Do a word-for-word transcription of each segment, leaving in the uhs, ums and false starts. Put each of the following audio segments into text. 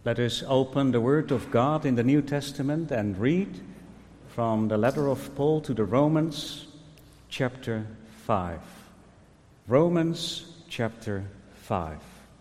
Let us open the Word of God in the New Testament and read from the letter of Paul to the Romans, chapter five. Romans, chapter five.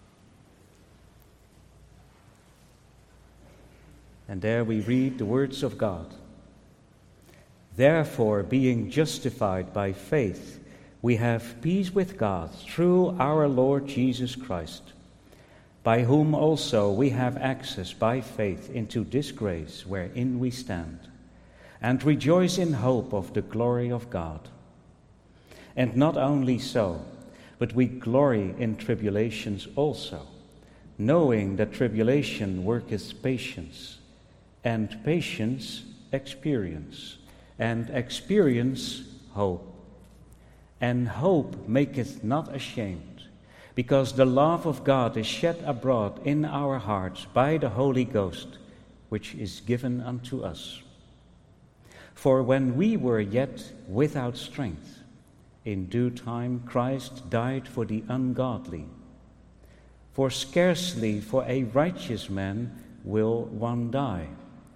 And there we read the words of God. Therefore, being justified by faith, we have peace with God through our Lord Jesus Christ, by whom also we have access by faith into this grace wherein we stand, and rejoice in hope of the glory of God. And not only so, but we glory in tribulations also, knowing that tribulation worketh patience, and patience experience, and experience hope. And hope maketh not ashamed, because the love of God is shed abroad in our hearts by the Holy Ghost, which is given unto us. For when we were yet without strength, in due time Christ died for the ungodly. For scarcely for a righteous man will one die.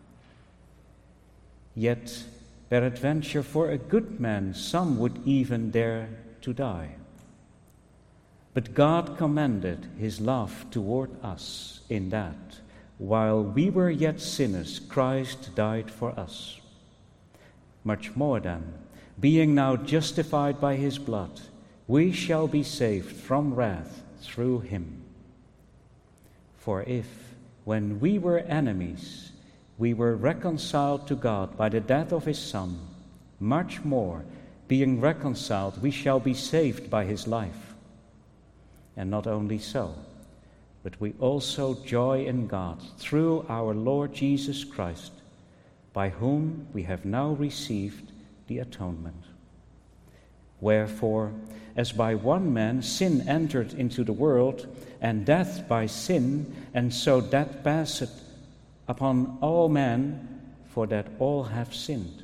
Yet peradventure for a good man some would even dare to die. But God commended his love toward us in that, while we were yet sinners, Christ died for us. Much more then, being now justified by his blood, we shall be saved from wrath through him. For if, when we were enemies, we were reconciled to God by the death of his Son, much more, being reconciled, we shall be saved by his life. And not only so, but we also joy in God through our Lord Jesus Christ, by whom we have now received the atonement. Wherefore, as by one man sin entered into the world, and death by sin, and so death passeth upon all men, for that all have sinned.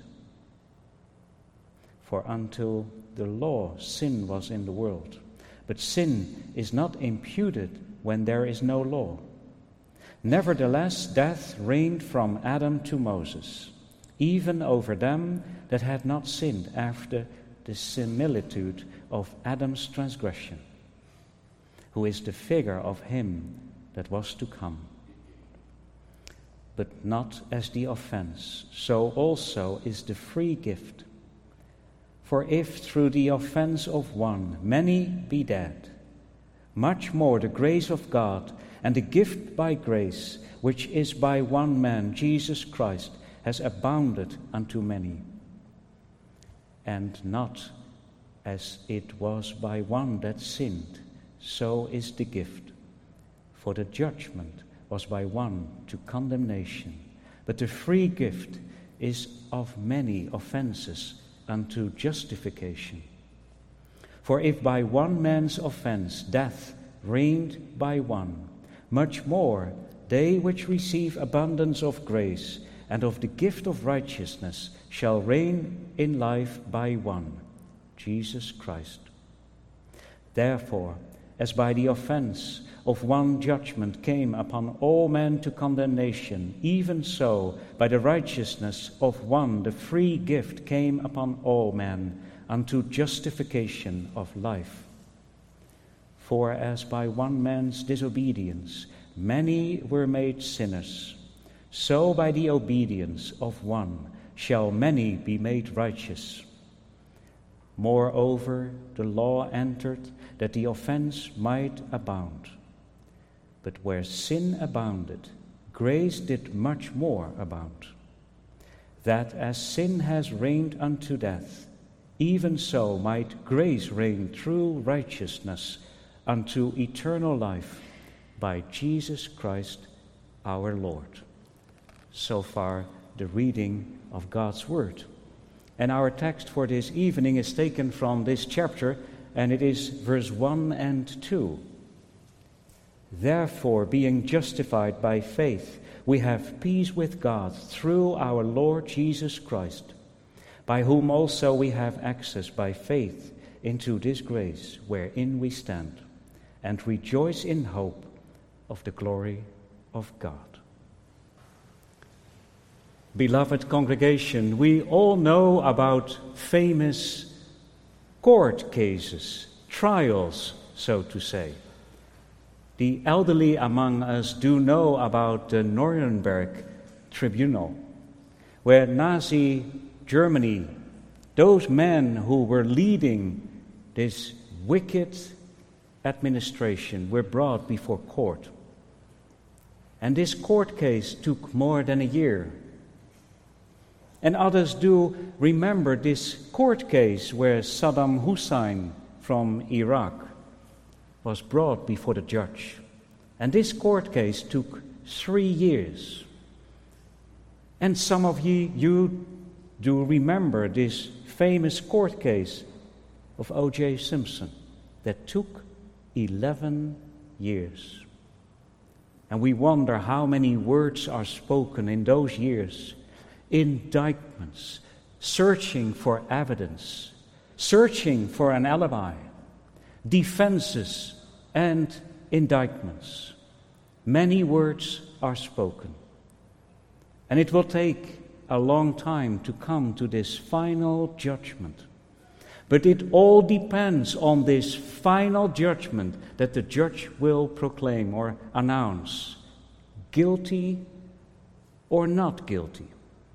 For until the law sin was in the world, but sin is not imputed when there is no law. Nevertheless, death reigned from Adam to Moses, even over them that had not sinned after the similitude of Adam's transgression, who is the figure of him that was to come. But not as the offense, so also is the free gift. For if through the offense of one many be dead, much more the grace of God and the gift by grace, which is by one man, Jesus Christ, has abounded unto many. And not as it was by one that sinned, so is the gift. For the judgment was by one to condemnation, but the free gift is of many offenses unto justification. For if by one man's offense death reigned by one, much more they which receive abundance of grace and of the gift of righteousness shall reign in life by one, Jesus Christ. Therefore, as by the offense of one judgment came upon all men to condemnation, even so by the righteousness of one the free gift came upon all men unto justification of life. For as by one man's disobedience many were made sinners, so by the obedience of one shall many be made righteous. Moreover, the law entered that the offense might abound. But where sin abounded, grace did much more abound. That as sin has reigned unto death, even so might grace reign through righteousness unto eternal life by Jesus Christ our Lord. So far, the reading of God's Word. And our text for this evening is taken from this chapter, and it is verse one and two. Therefore, being justified by faith, we have peace with God through our Lord Jesus Christ, by whom also we have access by faith into this grace wherein we stand, and rejoice in hope of the glory of God. Beloved congregation, we all know about famous court cases, trials, so to say. The elderly among us do know about the Nuremberg Tribunal, where Nazi Germany, those men who were leading this wicked administration, were brought before court. And this court case took more than a year. And others do remember this court case where Saddam Hussein from Iraq was brought before the judge. And this court case took three years. And some of you, you do remember this famous court case of O J Simpson that took eleven years. And we wonder how many words are spoken in those years. Indictments, searching for evidence, searching for an alibi, defenses and indictments. Many words are spoken. And it will take a long time to come to this final judgment. But it all depends on this final judgment that the judge will proclaim or announce, guilty or not guilty.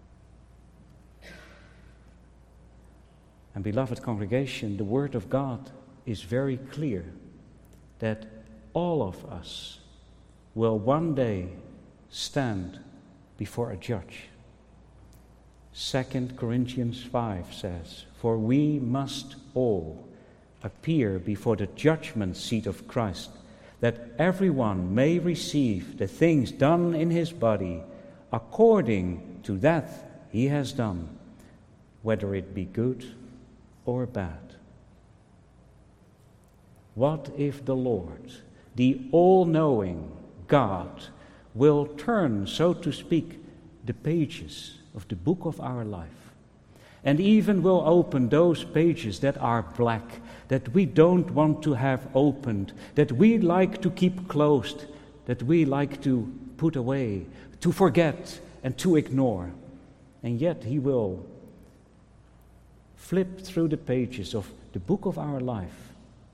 And beloved congregation, the Word of God is very clear that all of us will one day stand before a judge. Second Corinthians five says, "For we must all appear before the judgment seat of Christ, that everyone may receive the things done in his body according to that he has done, whether it be good or bad." What if the Lord, the all-knowing God, will turn, so to speak, the pages of the book of our life, and even will open those pages that are black, that we don't want to have opened, that we like to keep closed, that we like to put away, to forget and to ignore, and yet He will flip through the pages of the book of our life?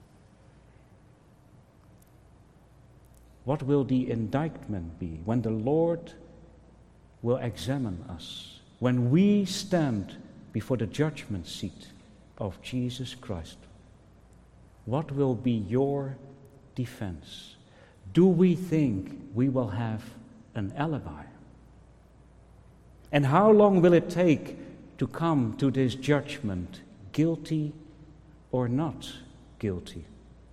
What will the indictment be when the Lord will examine us, when we stand before the judgment seat of Jesus Christ? What will be your defense? Do we think we will have an alibi? And how long will it take to come to this judgment, guilty or not guilty?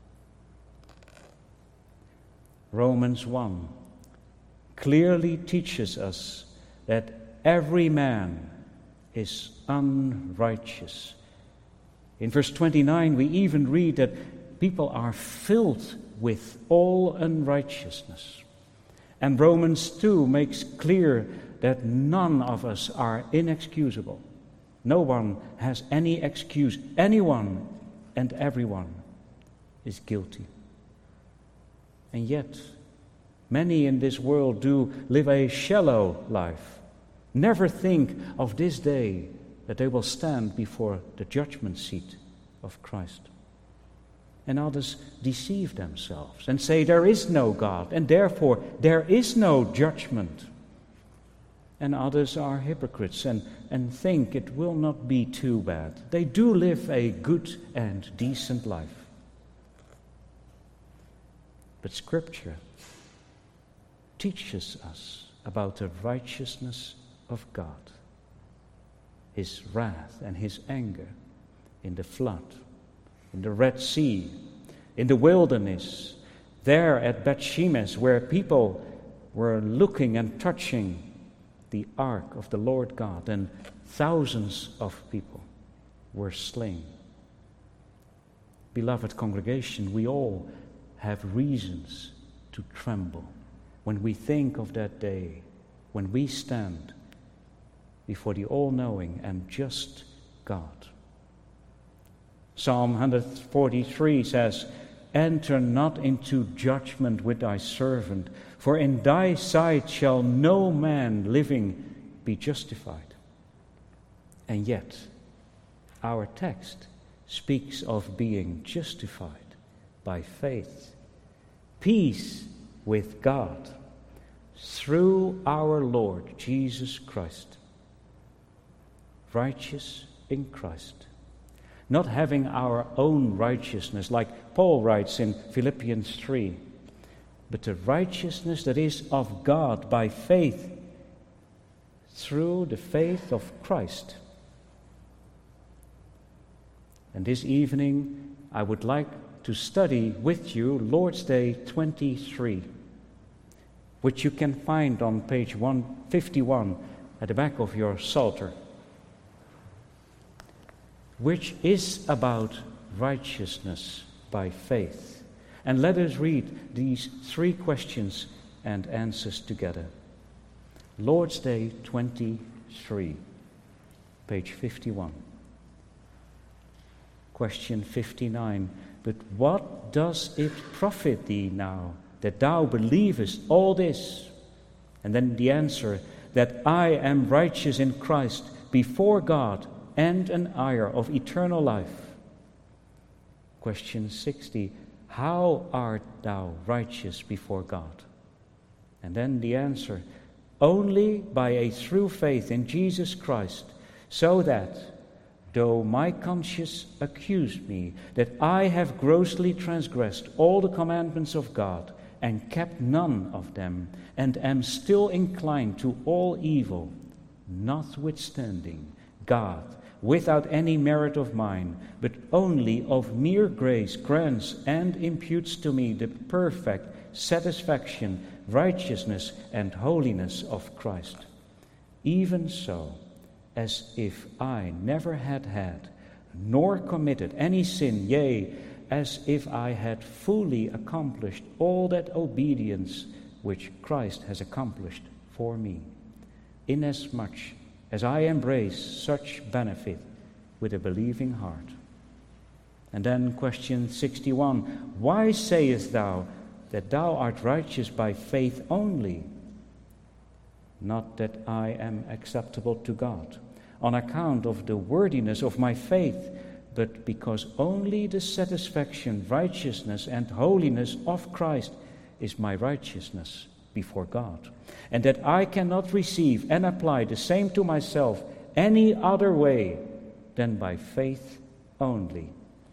Romans one clearly teaches us that every man is unrighteous. In verse twenty-nine, we even read that people are filled with all unrighteousness. And Romans two makes clear that none of us are inexcusable. No one has any excuse. Anyone and everyone is guilty. And yet, many in this world do live a shallow life. Never think of this day that they will stand before the judgment seat of Christ. And others deceive themselves and say there is no God, and therefore there is no judgment. And others are hypocrites and, and think it will not be too bad. They do live a good and decent life. But Scripture teaches us about the righteousness of God, His wrath and His anger in the flood, in the Red Sea, in the wilderness, there at Beth Shemesh, where people were looking and touching the ark of the Lord God, and thousands of people were slain. Beloved congregation, we all have reasons to tremble when we think of that day, when we stand before the all-knowing and just God. Psalm one forty-three says, enter not into judgment with thy servant, for in thy sight shall no man living be justified. And yet, our text speaks of being justified by faith, peace with God, through our Lord Jesus Christ, righteous in Christ, not having our own righteousness, like Paul writes in Philippians three, but the righteousness that is of God by faith, through the faith of Christ. And this evening, I would like to study with you Lord's Day twenty-three, which you can find on page one fifty-one at the back of your Psalter, which is about righteousness by faith. And let us read these three questions and answers together. Lord's Day twenty-three, page fifty-one. Question fifty-nine. But what does it profit thee now that thou believest all this? And then the answer, that I am righteous in Christ before God and an heir of eternal life. Question sixty. How art thou righteous before God? And then the answer, only by a true faith in Jesus Christ, so that, though my conscience accuse me that I have grossly transgressed all the commandments of God and kept none of them, and am still inclined to all evil, notwithstanding God, without any merit of mine, but only of mere grace, grants and imputes to me the perfect satisfaction, righteousness, and holiness of Christ. Even so, as if I never had had, nor committed any sin, yea, as if I had fully accomplished all that obedience which Christ has accomplished for me, inasmuch as I embrace such benefit with a believing heart. And then question sixty-one, why sayest thou that thou art righteous by faith only? Not that I am acceptable to God, on account of the worthiness of my faith, but because only the satisfaction, righteousness, and holiness of Christ is my righteousness before God, and that I cannot receive and apply the same to myself any other way than by faith only.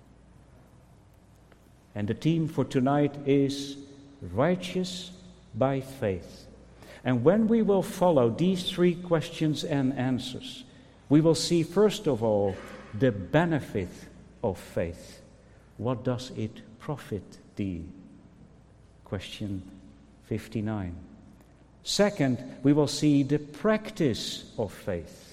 And the theme for tonight is righteous by faith. And when we will follow these three questions and answers, we will see first of all the benefit of faith. What does it profit thee? Question fifty-nine. Second, we will see the practice of faith.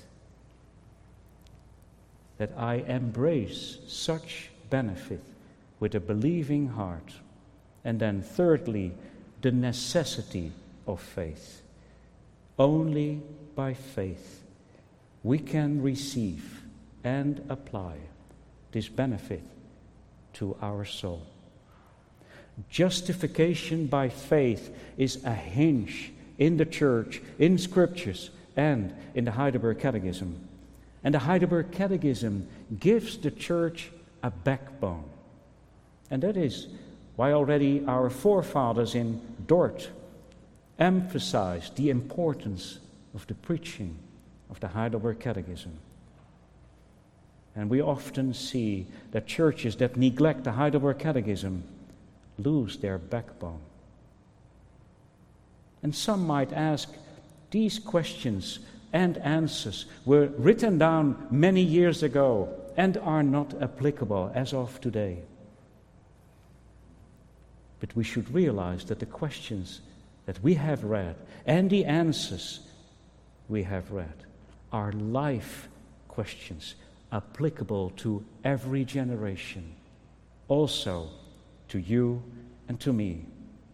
That I embrace such benefit with a believing heart. And then thirdly, the necessity of faith. Only by faith we can receive and apply this benefit to our soul. Justification by faith is a hinge in the church, in scriptures, and in the Heidelberg Catechism. And the Heidelberg Catechism gives the church a backbone. And that is why already our forefathers in Dort emphasized the importance of the preaching of the Heidelberg Catechism. And we often see that churches that neglect the Heidelberg Catechism lose their backbone. And some might ask, these questions and answers were written down many years ago and are not applicable as of today. But we should realize that the questions that we have read and the answers we have read are life questions applicable to every generation, also to you and to me.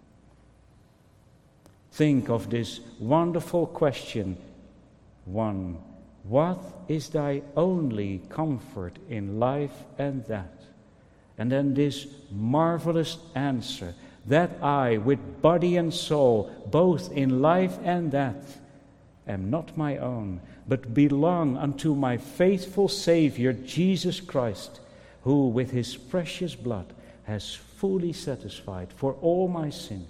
Think of this wonderful question. One, what is thy only comfort in life and that? And then this marvelous answer, that I, with body and soul, both in life and death, am not my own, but belong unto my faithful Savior, Jesus Christ, who with his precious blood has fully satisfied for all my sin.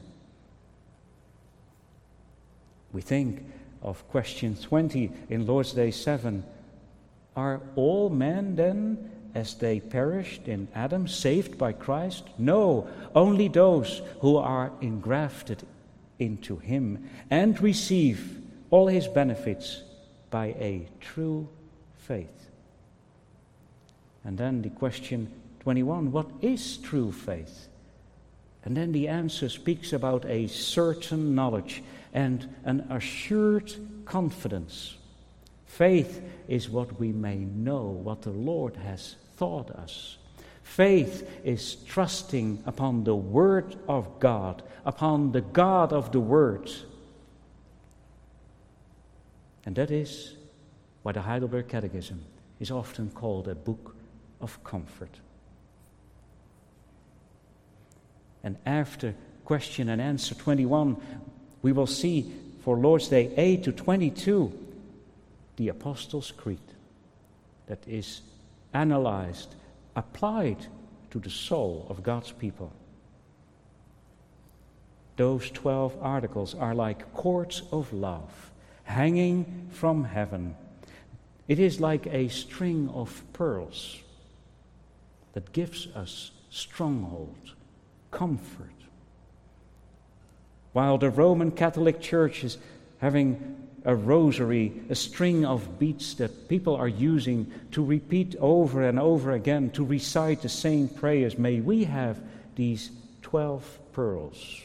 We think of question twenty in Lord's Day seven. Are all men then, as they perished in Adam, saved by Christ? No, only those who are engrafted into him and receive all his benefits by a true faith. And then the question twenty-one, what is true faith? And then the answer speaks about a certain knowledge and an assured confidence. Faith is what we may know, what the Lord has taught us. Faith is trusting upon the Word of God, upon the God of the Word. And that is why the Heidelberg Catechism is often called a book of comfort. And after question and answer twenty-one, we will see for Lord's Day eight to twenty-two, the Apostles' Creed that is analyzed, applied to the soul of God's people. Those twelve articles are like cords of love hanging from heaven. It is like a string of pearls that gives us stronghold, comfort. While the Roman Catholic Church is having a rosary, a string of beads that people are using to repeat over and over again, to recite the same prayers, may we have these twelve pearls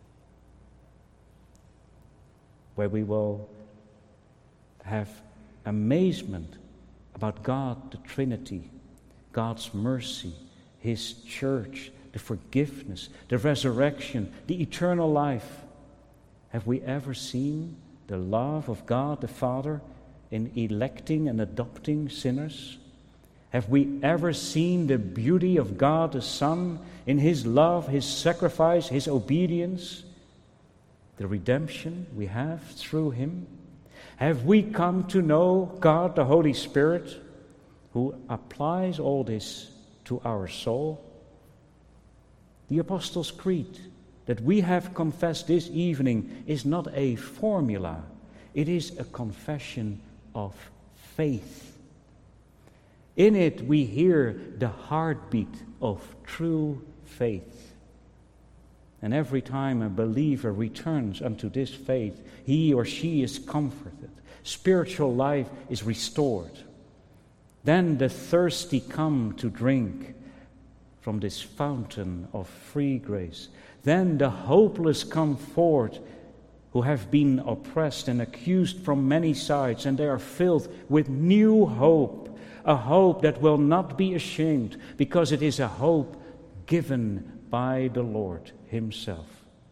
where we will have amazement about God, the Trinity, God's mercy, his church, the forgiveness, the resurrection, the eternal life. Have we ever seen the love of God the Father in electing and adopting sinners? Have we ever seen the beauty of God the Son in his love, his sacrifice, his obedience, the redemption we have through him? Have we come to know God the Holy Spirit, who applies all this to our soul? The Apostles' Creed that we have confessed this evening is not a formula. It is a confession of faith. In it we hear the heartbeat of true faith. And every time a believer returns unto this faith, he or she is comforted. Spiritual life is restored. Then the thirsty come to drink from this fountain of free grace. Then the hopeless come forth, who have been oppressed and accused from many sides, and they are filled with new hope, a hope that will not be ashamed, because it is a hope given by the Lord himself.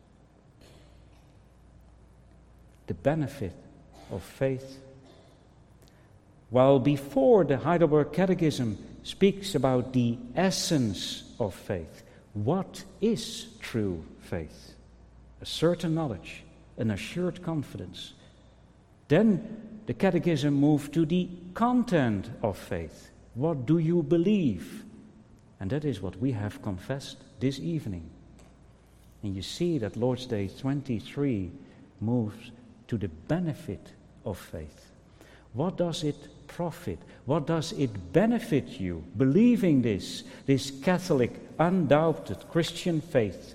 The benefit of faith. While before the Heidelberg Catechism speaks about the essence of faith, what is true faith? A certain knowledge, an assured confidence. Then the Catechism moved to the content of faith. What do you believe? And that is what we have confessed this evening. And you see that Lord's Day twenty-three moves to the benefit of faith. What does it profit? What does it benefit you, believing this, this Catholic, undoubted Christian faith?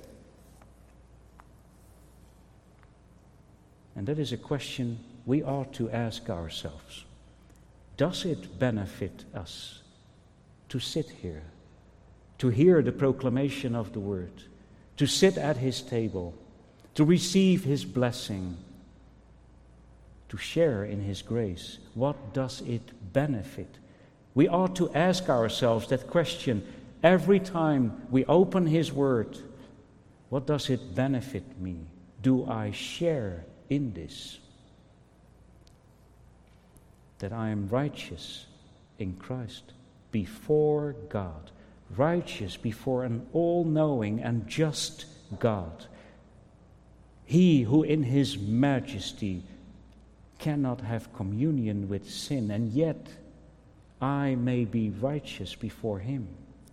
And that is a question we ought to ask ourselves. Does it benefit us to sit here, to hear the proclamation of the Word, to sit at his table, to receive his blessing, to share in his grace? What does it benefit? We ought to ask ourselves that question every time we open his word. What does it benefit me? Do I share in this? That I am righteous in Christ before God righteous before an all-knowing and just God. He who in his majesty cannot have communion with sin, and yet I may be righteous before him.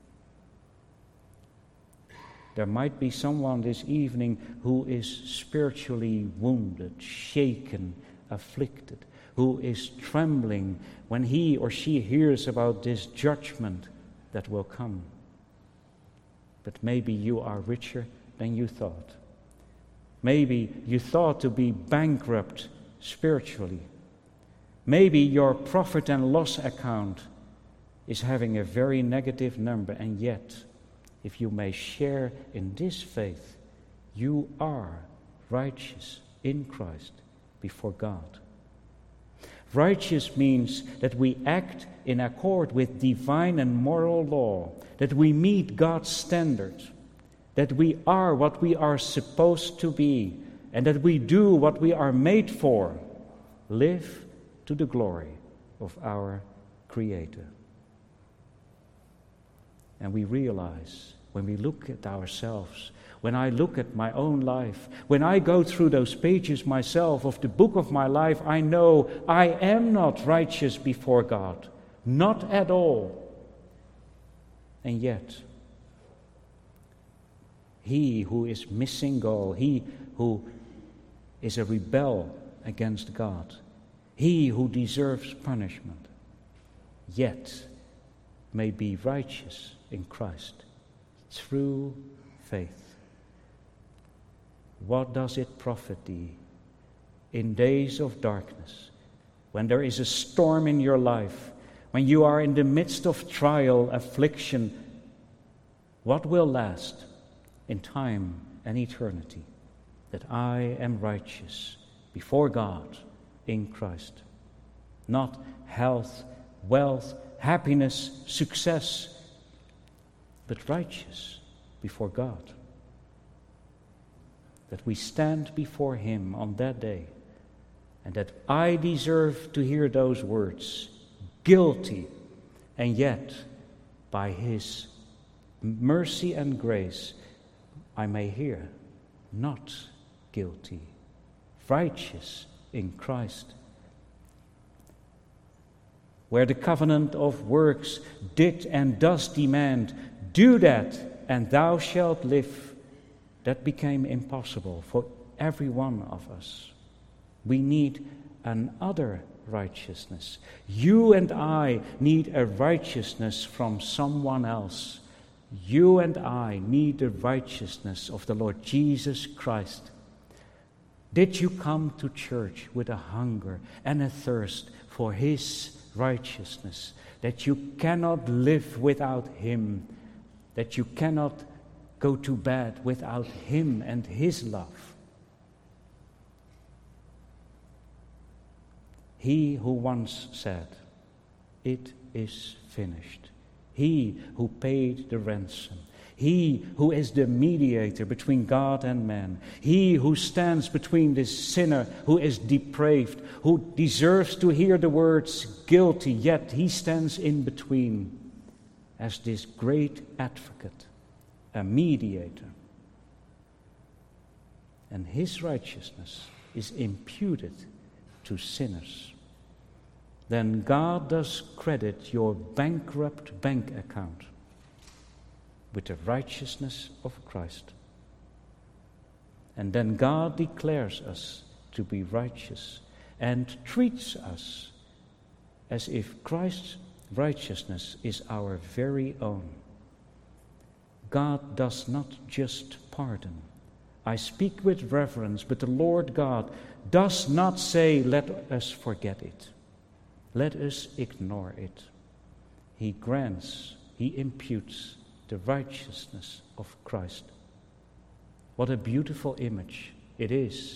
There might be someone this evening who is spiritually wounded, shaken, afflicted, who is trembling when he or she hears about this judgment that will come. But maybe you are richer than you thought. Maybe you thought to be bankrupt spiritually. Maybe your profit and loss account is having a very negative number, and yet, if you may share in this faith, you are righteous in Christ before God. Righteous means that we act in accord with divine and moral law, that we meet God's standards, that we are what we are supposed to be, and that we do what we are made for, live to the glory of our Creator. And we realize when we look at ourselves, when I look at my own life, when I go through those pages myself of the book of my life, I know I am not righteous before God. Not at all. And yet, he who is missing goal, he who is a rebel against God, he who deserves punishment, yet may be righteous in Christ through faith. What does it profit thee in days of darkness, when there is a storm in your life, when you are in the midst of trial, affliction? What will last in time and eternity? That I am righteous before God in Christ. Not health, wealth, happiness, success, but righteous before God. That we stand before Him on that day, and that I deserve to hear those words, guilty, and yet by His mercy and grace I may hear, not guilty, righteous in Christ. Where the covenant of works did and does demand, do that and thou shalt live, that became impossible for every one of us. We need another righteousness. You and I need a righteousness from someone else. You and I need the righteousness of the Lord Jesus Christ. Did you come to church with a hunger and a thirst for His righteousness, that you cannot live without Him, that you cannot go to bed without Him and His love? He who once said, "It is finished," He who paid the ransom, He who is the mediator between God and man, He who stands between this sinner who is depraved, who deserves to hear the words guilty, yet He stands in between as this great advocate, a mediator. And His righteousness is imputed to sinners. Then God does credit your bankrupt bank account with the righteousness of Christ. And then God declares us to be righteous and treats us as if Christ's righteousness is our very own. God does not just pardon. I speak with reverence, but the Lord God does not say, "Let us forget it. Let us ignore it." He grants, He imputes the righteousness of Christ. What a beautiful image it is.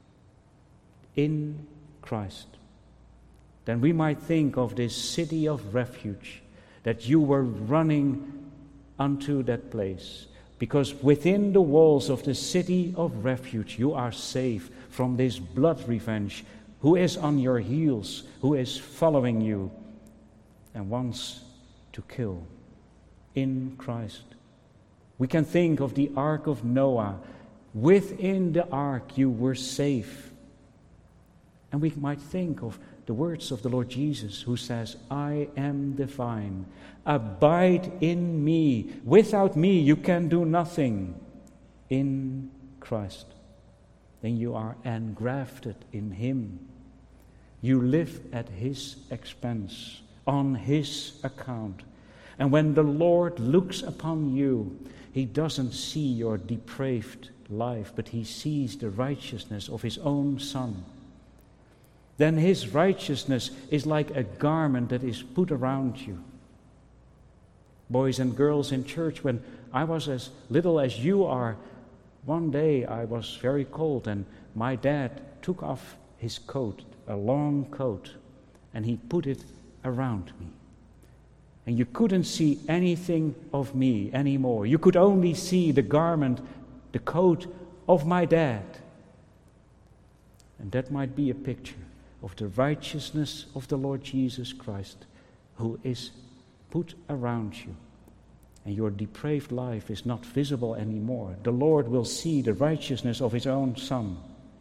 In Christ. Then we might think of this city of refuge, that you were running unto that place, because within the walls of the city of refuge you are safe from this blood revenge who is on your heels, who is following you and wants to kill. in Christ. We can think of the Ark of Noah. Within the ark you were safe. And we might think of the words of the Lord Jesus, who says, I am the vine. Abide in me. Without me you can do nothing. In Christ. Then you are engrafted in Him. You live at His expense, on His account. And when the Lord looks upon you, He doesn't see your depraved life, but He sees the righteousness of His own Son. Then His righteousness is like a garment that is put around you. Boys and girls in church, when I was as little as you are, one day I was very cold and my dad took off his coat, a long coat, and he put it around me. And you couldn't see anything of me anymore. You could only see the garment, the coat of my dad. And that might be a picture of the righteousness of the Lord Jesus Christ, who is put around you. And your depraved life is not visible anymore. The Lord will see the righteousness of His own Son.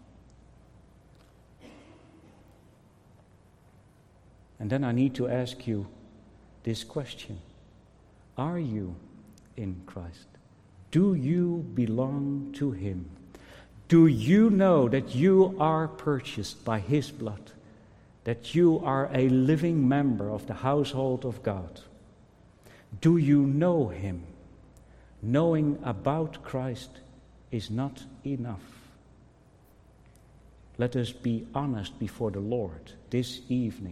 And then I need to ask you this question. Are you in Christ? Do you belong to Him? Do you know that you are purchased by His blood? That you are a living member of the household of God? Do you know Him? Knowing about Christ is not enough. Let us be honest before the Lord this evening.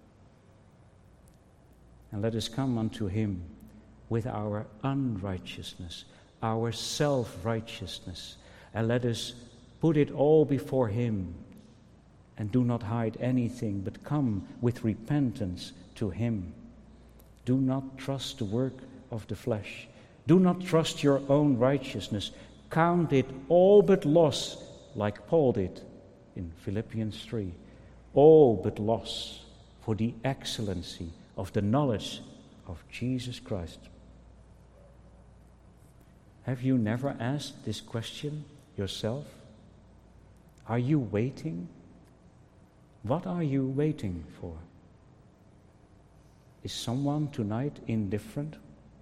And let us come unto Him with our unrighteousness, our self-righteousness, and let us put it all before Him and do not hide anything, but come with repentance to Him. Do not trust the work of the flesh. Do not trust your own righteousness. Count it all but loss, like Paul did in Philippians three. All but loss for the excellency of the knowledge of Jesus Christ. Have you never asked this question yourself? Are you waiting? What are you waiting for? Is someone tonight indifferent?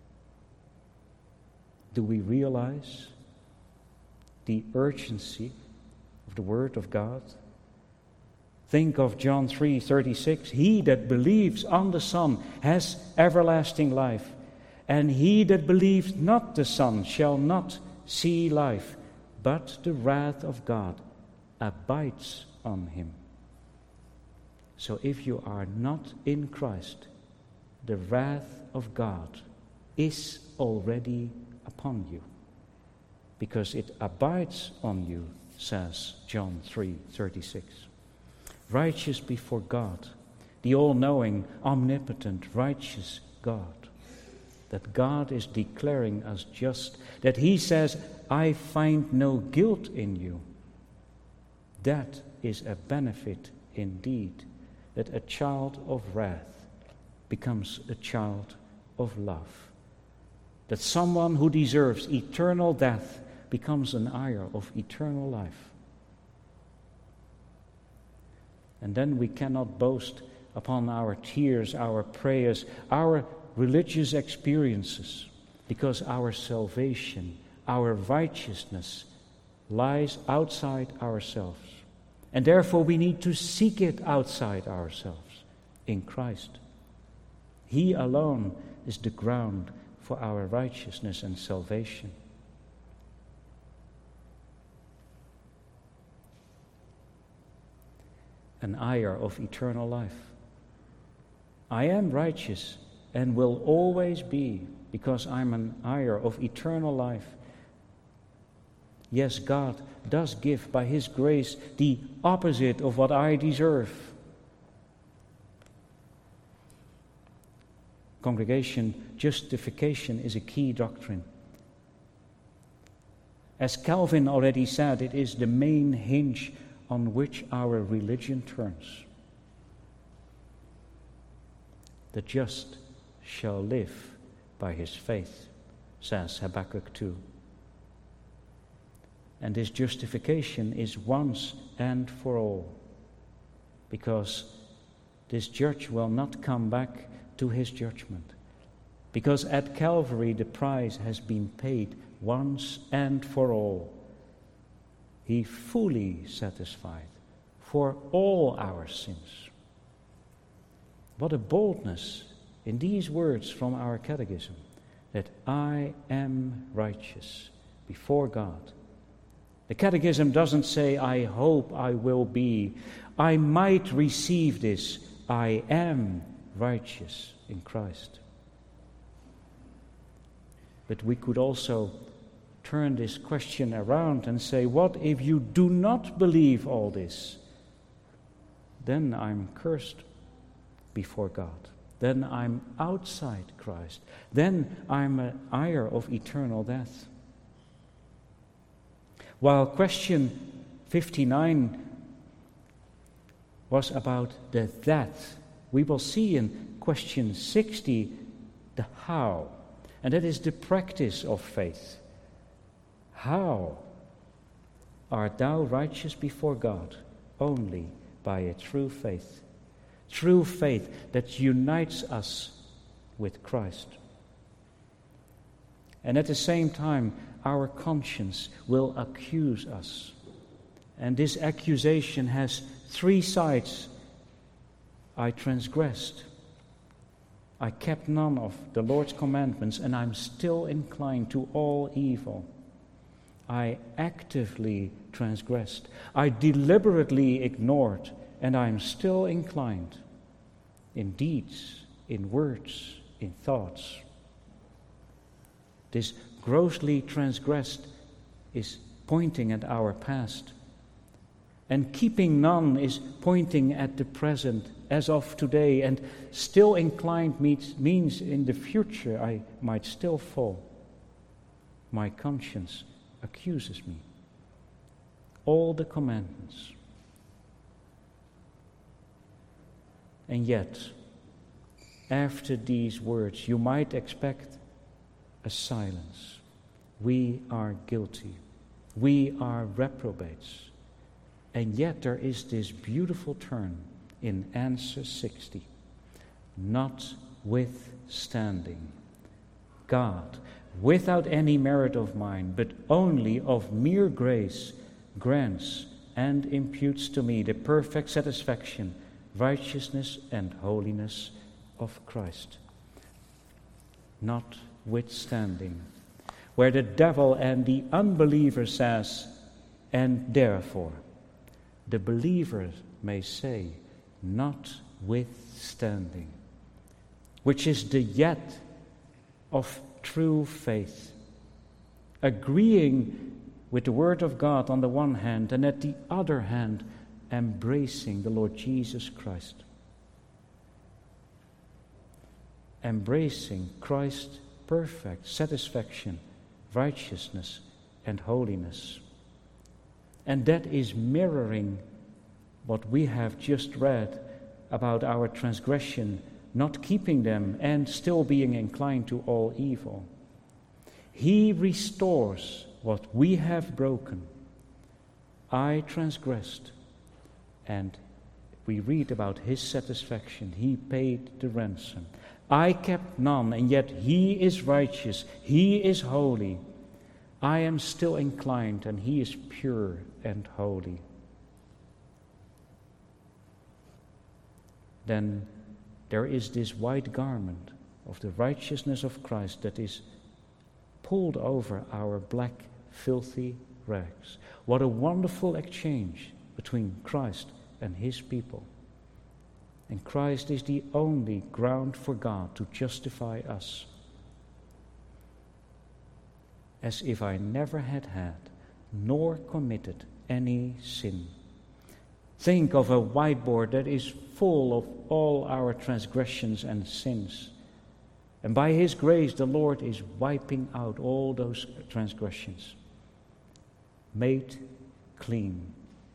Do we realize the urgency of the Word of God? Think of John three thirty-six. He that believes on the Son has everlasting life, and he that believes not the Son shall not see life, but the wrath of God abides on him. So if you are not in Christ, the wrath of God is already upon you, because it abides on you, says John three thirty-six. Righteous before God, the all-knowing, omnipotent, righteous God. That God is declaring us just, that He says, I find no guilt in you. That is a benefit indeed, that a child of wrath becomes a child of love. That someone who deserves eternal death becomes an heir of eternal life. And then we cannot boast upon our tears, our prayers, our religious experiences, because our salvation, our righteousness lies outside ourselves. And therefore we need to seek it outside ourselves, in Christ. He alone is the ground for our righteousness and salvation. An heir of eternal life. I am righteous and will always be, because I'm an heir of eternal life. Yes, God does give by His grace the opposite of what I deserve. Congregation, justification is a key doctrine. As Calvin already said, it is the main hinge on which our religion turns. The just shall live by his faith, says Habakkuk two. And this justification is once and for all, because this judge will not come back to his judgment. Because at Calvary the price has been paid once and for all. He fully satisfied for all our sins. What a boldness in these words from our catechism, that I am righteous before God. The catechism doesn't say, I hope I will be, I might receive this. I am righteous in Christ. But we could also turn this question around and say, what if you do not believe all this? Then I'm cursed before God. Then I'm outside Christ. Then I'm an heir of eternal death. While question fifty-nine was about the that, we will see in question sixty the how. And that is the practice of faith. How art thou righteous before God? Only by a true faith. True faith that unites us with Christ. And at the same time, our conscience will accuse us. And this accusation has three sides. I transgressed. I kept none of the Lord's commandments, and I'm still inclined to all evil. I actively transgressed. I deliberately ignored, and I'm still inclined in deeds, in words, in thoughts. This grossly transgressed is pointing at our past. And keeping none is pointing at the present, as of today, and still inclined means, means in the future I might still fall. My conscience accuses me. All the commandments. And yet, after these words, you might expect a silence. We are guilty. We are reprobates. And yet there is this beautiful turn in answer sixty. Notwithstanding, God, without any merit of mine, but only of mere grace, grants and imputes to me the perfect satisfaction, righteousness and holiness of Christ. Notwithstanding, where the devil and the unbeliever says, and therefore, the believer may say, notwithstanding, which is the yet of true faith, agreeing with the Word of God on the one hand, and at the other hand, embracing the Lord Jesus Christ. Embracing Christ's perfect satisfaction, righteousness, and holiness. And that is mirroring what we have just read about our transgression, not keeping them and still being inclined to all evil. He restores what we have broken. I transgressed, and we read about his satisfaction. He paid the ransom. I kept none, and yet he is righteous. He is holy. I am still inclined, and he is pure and holy. Then there is this white garment of the righteousness of Christ that is pulled over our black, filthy rags. What a wonderful exchange between Christ and his people. And Christ is the only ground for God to justify us. As if I never had had, nor committed any sin. Think of a whiteboard that is full of all our transgressions and sins. And by his grace, the Lord is wiping out all those transgressions. Made clean.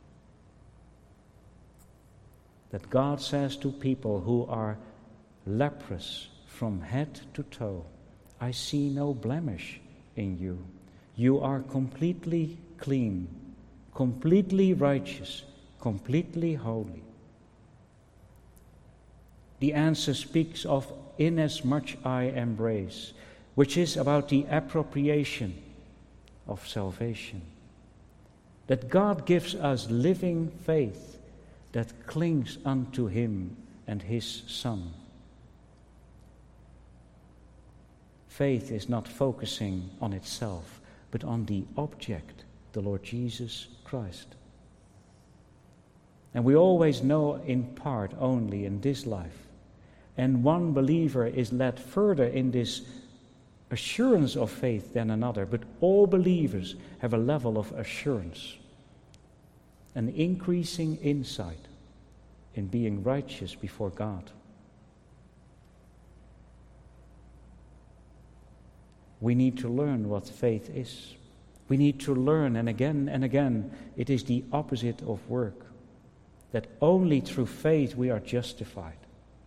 That God says to people who are leprous from head to toe, I see no blemish in you. You are completely clean, completely righteous, completely holy. The answer speaks of inasmuch I embrace, which is about the appropriation of salvation. That God gives us living faith that clings unto Him and His Son. Faith is not focusing on itself, but on the object, the Lord Jesus Christ. And we always know in part only in this life. And one believer is led further in this assurance of faith than another, but all believers have a level of assurance, an increasing insight in being righteous before God. We need to learn what faith is. We need to learn, and again and again, it is the opposite of work, that only through faith we are justified.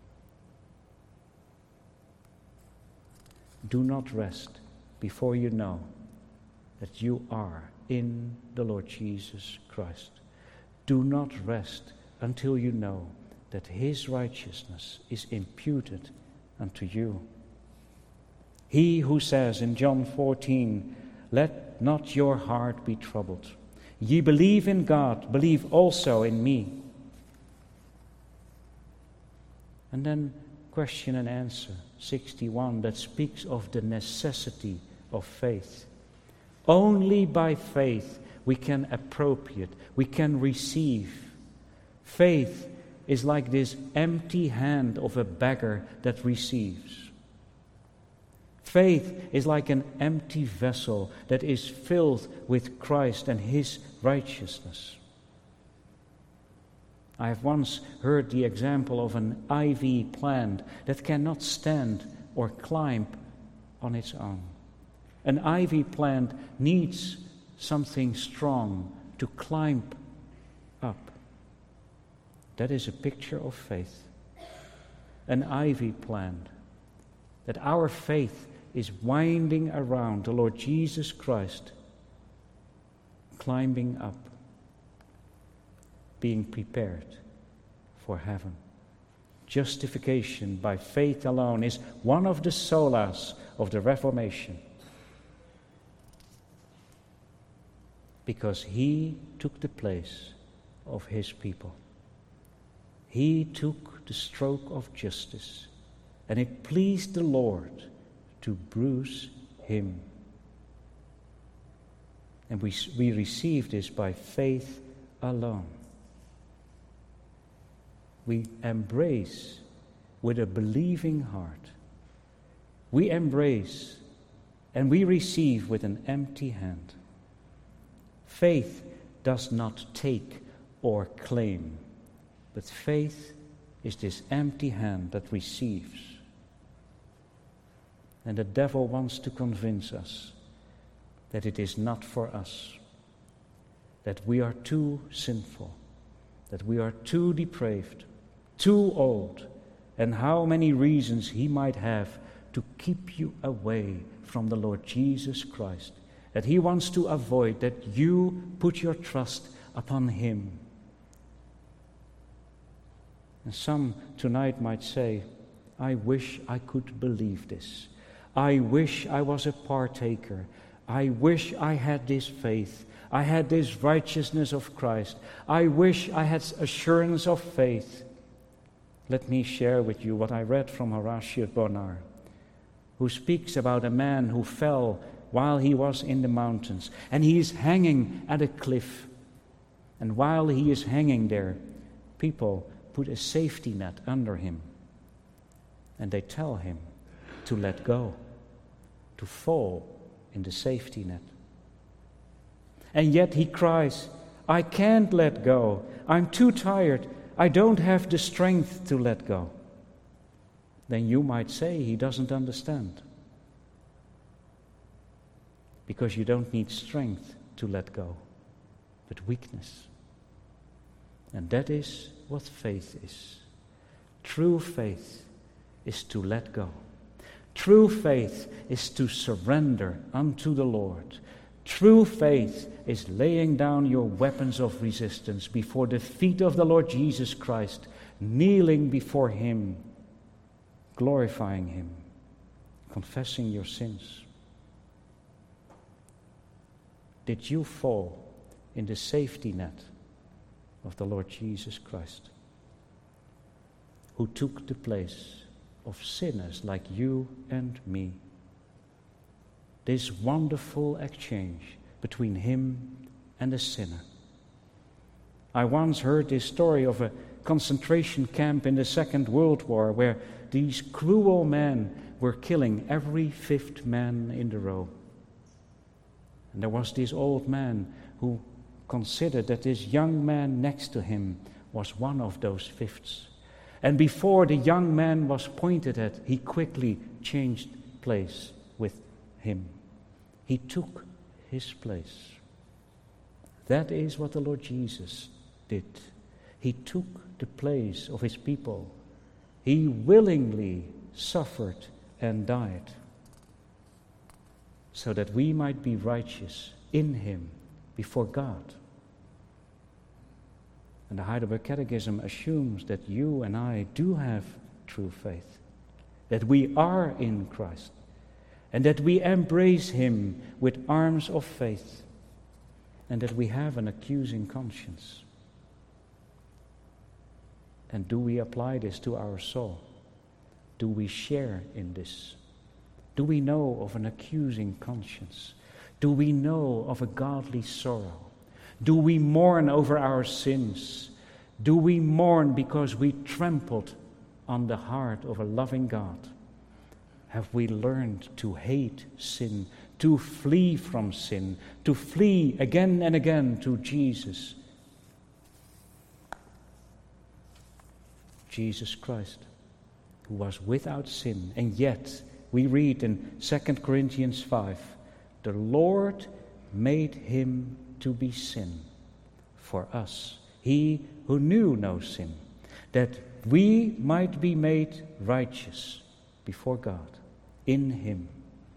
Do not rest before you know that you are in the Lord Jesus Christ. Do not rest until you know that His righteousness is imputed unto you. He who says in John fourteen, let not your heart be troubled. Ye believe in God, believe also in me. And then question and answer sixty-one that speaks of the necessity of faith. Only by faith we can appropriate, we can receive. Faith is like this empty hand of a beggar that receives. Faith is like an empty vessel that is filled with Christ and His righteousness. I have once heard the example of an ivy plant that cannot stand or climb on its own. An ivy plant needs something strong to climb up. That is a picture of faith. An ivy plant. That our faith is winding around the Lord Jesus Christ, climbing up, being prepared for heaven. Justification by faith alone is one of the solas of the Reformation, because He took the place of His people. He took the stroke of justice, and it pleased the Lord to bruise Him. And we, we receive this by faith alone. We embrace with a believing heart. We embrace and we receive with an empty hand. Faith does not take or claim, but faith is this empty hand that receives. And the devil wants to convince us that it is not for us, that we are too sinful, that we are too depraved, too old, and how many reasons he might have to keep you away from the Lord Jesus Christ, that he wants to avoid that you put your trust upon Him. And some tonight might say, I wish I could believe this. I wish I was a partaker. I wish I had this faith. I had this righteousness of Christ. I wish I had assurance of faith. Let me share with you what I read from Horatius Bonar, who speaks about a man who fell while he was in the mountains, and he is hanging at a cliff. And while he is hanging there, people put a safety net under him, and they tell him to let go, to fall in the safety net. And yet he cries, I can't let go. I'm too tired. I don't have the strength to let go. Then you might say he doesn't understand. Because you don't need strength to let go, but weakness. And that is what faith is. True faith is to let go. True faith is to surrender unto the Lord. True faith is laying down your weapons of resistance before the feet of the Lord Jesus Christ, kneeling before Him, glorifying Him, confessing your sins. Did you fall in the safety net of the Lord Jesus Christ, who took the place of sinners like you and me? This wonderful exchange between Him and a sinner. I once heard this story of a concentration camp in the Second World War where these cruel men were killing every fifth man in the row. And there was this old man who considered that this young man next to him was one of those fifths. And before the young man was pointed at, he quickly changed place with him. He took his place. That is what the Lord Jesus did. He took the place of His people. He willingly suffered and died so that we might be righteous in Him before God. And the Heidelberg Catechism assumes that you and I do have true faith, that we are in Christ, and that we embrace Him with arms of faith, and that we have an accusing conscience. And do we apply this to our soul? Do we share in this? Do we know of an accusing conscience? Do we know of a godly sorrow? Do we mourn over our sins? Do we mourn because we trampled on the heart of a loving God? Have we learned to hate sin, to flee from sin, to flee again and again to Jesus? Jesus Christ, who was without sin, and yet we read in Second Corinthians five, the Lord made Him to be sin for us, He who knew no sin, that we might be made righteous before God in Him,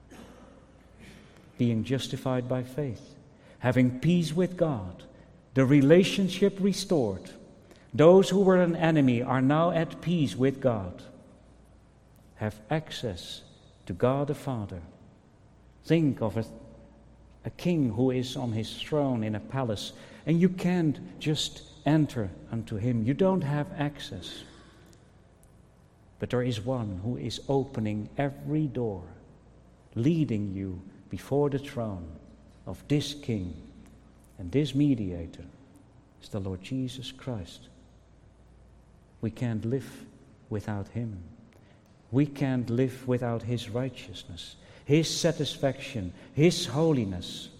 being justified by faith, having peace with God, the relationship restored. Those who were an enemy are now at peace with God, have access to God the Father. Think of a, a king who is on his throne in a palace, and you can't just enter unto Him. You don't have access. But there is one who is opening every door, leading you before the throne of this King, and this mediator is the Lord Jesus Christ. We can't live without Him. We can't live without His righteousness, His satisfaction, His holiness.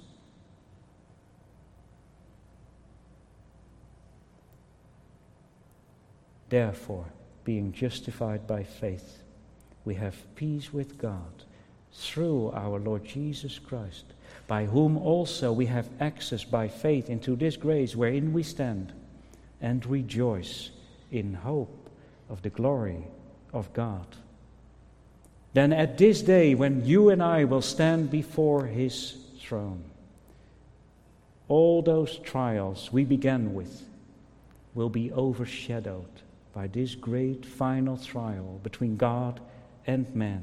Therefore, being justified by faith, we have peace with God through our Lord Jesus Christ, by whom also we have access by faith into this grace wherein we stand, and rejoice in hope of the glory of God. Then at this day when you and I will stand before His throne, all those trials we began with will be overshadowed by this great final trial between God and man.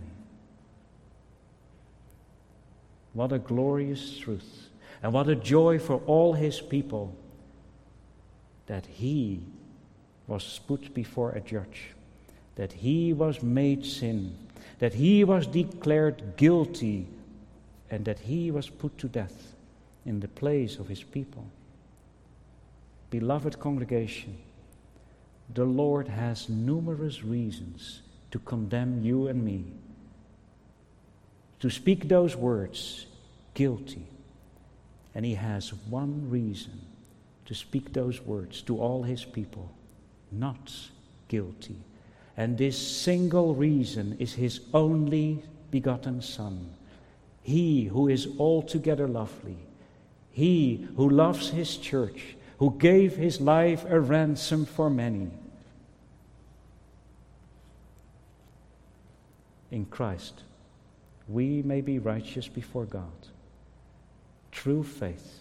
What a glorious truth, and what a joy for all His people that He was put before a judge, that He was made sin, that He was declared guilty, and that He was put to death in the place of His people. Beloved congregation, the Lord has numerous reasons to condemn you and me, to speak those words, guilty. And He has one reason to speak those words to all His people, not guilty. And this single reason is His only begotten Son, He who is altogether lovely, He who loves His church, who gave His life a ransom for many. In Christ, we may be righteous before God. Through faith.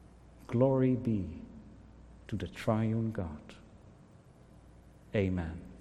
Glory be to the triune God. Amen.